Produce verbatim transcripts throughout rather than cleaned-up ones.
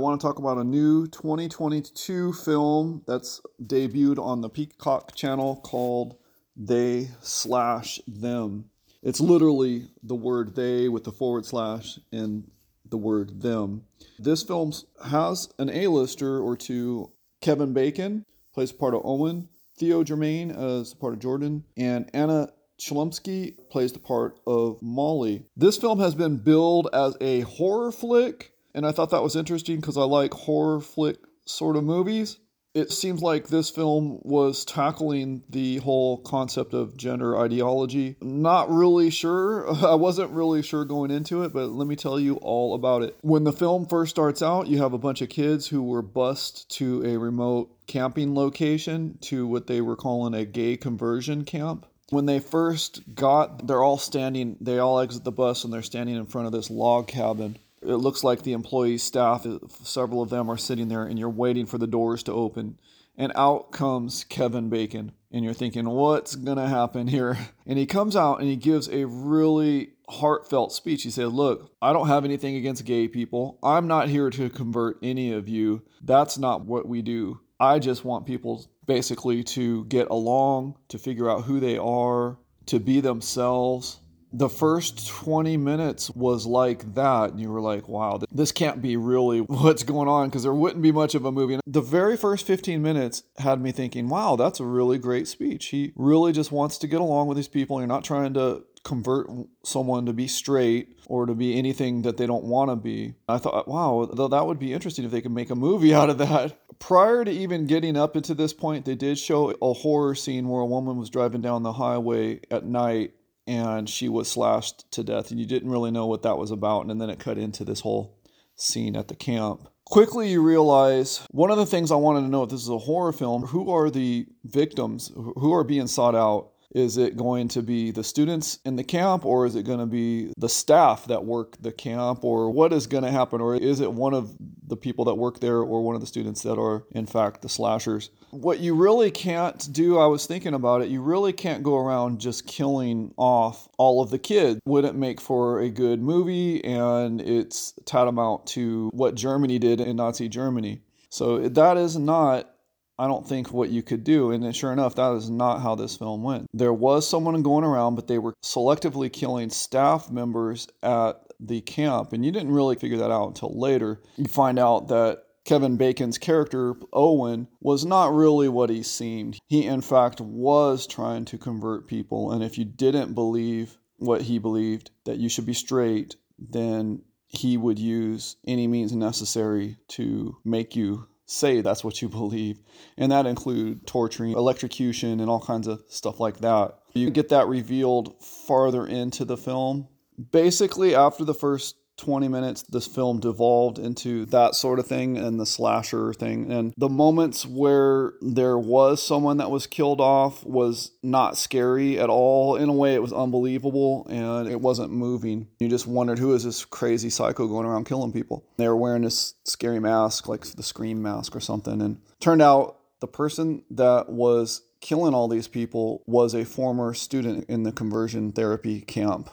want to talk about a new twenty twenty-two film that's debuted on the Peacock channel called They Slash Them. It's literally the word they with the forward slash and the word them. This film has an A-lister or two. Kevin Bacon plays part of Owen, Theo Germain as part of Jordan, and Anna Chlumsky plays the part of Molly. This film has been billed as a horror flick, and I thought that was interesting because I like horror flick sort of movies. It seems like this film was tackling the whole concept of gender ideology. Not really sure. I wasn't really sure going into it, but let me tell you all about it. When the film first starts out, you have a bunch of kids who were bused to a remote camping location to what they were calling a gay conversion camp. When they first got, they're all standing, they all exit the bus and they're standing in front of this log cabin. It looks like the employee staff, several of them are sitting there and you're waiting for the doors to open. And out comes Kevin Bacon. And you're thinking, what's going to happen here? And he comes out and he gives a really heartfelt speech. He said, look, I don't have anything against gay people. I'm not here to convert any of you. That's not what we do. I just want people basically to get along, to figure out who they are, to be themselves. The first twenty minutes was like that, and you were like, wow, this can't be really what's going on, because there wouldn't be much of a movie. The very first fifteen minutes had me thinking, wow, that's a really great speech. He really just wants to get along with these people. You're not trying to convert someone to be straight or to be anything that they don't want to be. I thought, wow, that would be interesting if they could make a movie out of that. Prior to even getting up into this point, they did show a horror scene where a woman was driving down the highway at night and she was slashed to death, and you didn't really know what that was about, and then it cut into this whole scene at the camp. Quickly you realize, one of the things I wanted to know, if this is a horror film, who are the victims? Who are being sought out? Is it going to be the students in the camp, or is it going to be the staff that work the camp, or what is going to happen? Or is it one of the people that work there or one of the students that are, in fact, the slashers? What you really can't do, I was thinking about it, you really can't go around just killing off all of the kids. Wouldn't make for a good movie, and it's tantamount to what Germany did in Nazi Germany. So that is not, I don't think, what you could do. And sure enough, that is not how this film went. There was someone going around, but they were selectively killing staff members at the camp. And you didn't really figure that out until later. You find out that Kevin Bacon's character, Owen, was not really what he seemed. He, in fact, was trying to convert people. And if you didn't believe what he believed, that you should be straight, then he would use any means necessary to make you say that's what you believe. And that include torturing, electrocution, and all kinds of stuff like that. You get that revealed farther into the film. Basically, after the first twenty minutes, this film devolved into that sort of thing and the slasher thing. And the moments where there was someone that was killed off was not scary at all. In a way, it was unbelievable and it wasn't moving. You just wondered, who is this crazy psycho going around killing people? They were wearing this scary mask, like the Scream mask or something. And turned out the person that was killing all these people was a former student in the conversion therapy camp.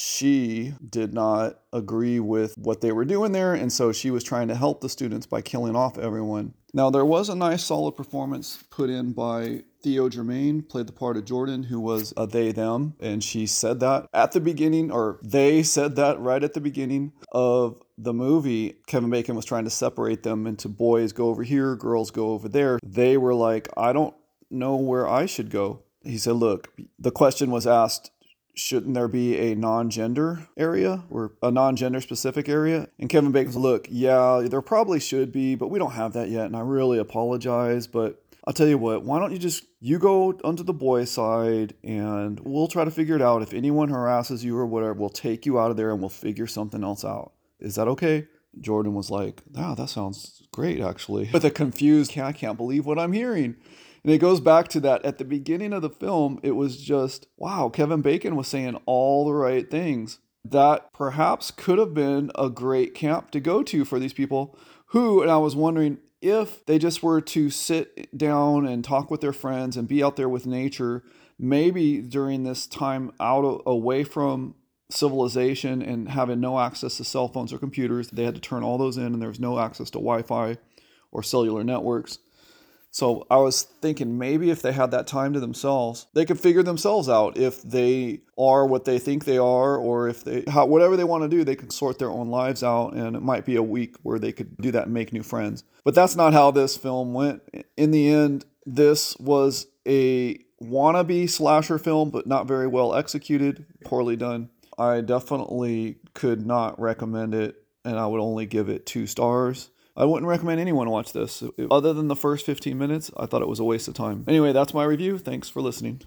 She did not agree with what they were doing there, and so she was trying to help the students by killing off everyone. Now, there was a nice solid performance put in by Theo Germain, played the part of Jordan, who was a they, them, and she said that at the beginning, or they said that right at the beginning of the movie. Kevin Bacon was trying to separate them into boys go over here, girls go over there. They were like, I don't know where I should go. He said, look, the question was asked, shouldn't there be a non-gender area or a non-gender specific area? And Kevin Bacon said, look, yeah, there probably should be, but we don't have that yet. And I really apologize, but I'll tell you what, why don't you just, you go onto the boy side and we'll try to figure it out. If anyone harasses you or whatever, we'll take you out of there and we'll figure something else out. Is that okay? Jordan was like, wow, that sounds great, actually. With a confused, I can't believe what I'm hearing. And it goes back to that at the beginning of the film, it was just, wow, Kevin Bacon was saying all the right things. That perhaps could have been a great camp to go to for these people who, and I was wondering if they just were to sit down and talk with their friends and be out there with nature, maybe during this time out away from civilization and having no access to cell phones or computers. They had to turn all those in, and there was no access to Wi-Fi or cellular networks. So I was thinking maybe if they had that time to themselves, they could figure themselves out if they are what they think they are, or if they, how, whatever they want to do, they could sort their own lives out. And it might be a week where they could do that and make new friends. But that's not how this film went. In the end, this was a wannabe slasher film, but not very well executed, poorly done. I definitely could not recommend it, and I would only give it two stars. I wouldn't recommend anyone watch this. Other than the first fifteen minutes, I thought it was a waste of time. Anyway, that's my review. Thanks for listening.